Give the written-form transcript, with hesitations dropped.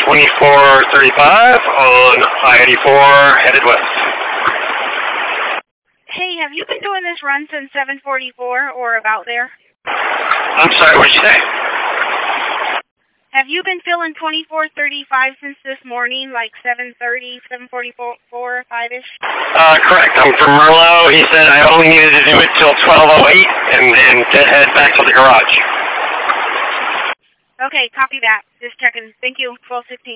2435 on I-84 headed west. Hey, have you been doing this run since 7:44 or about there? I'm sorry, what did you say? Have you been filling 2435 since this morning, like 7:30, 7:44, 5-ish? Correct. I'm from Merlot. He said I only needed to do it till 12:08 and then head back to the garage. Okay, copy that. Just checking. Thank you. 12:16.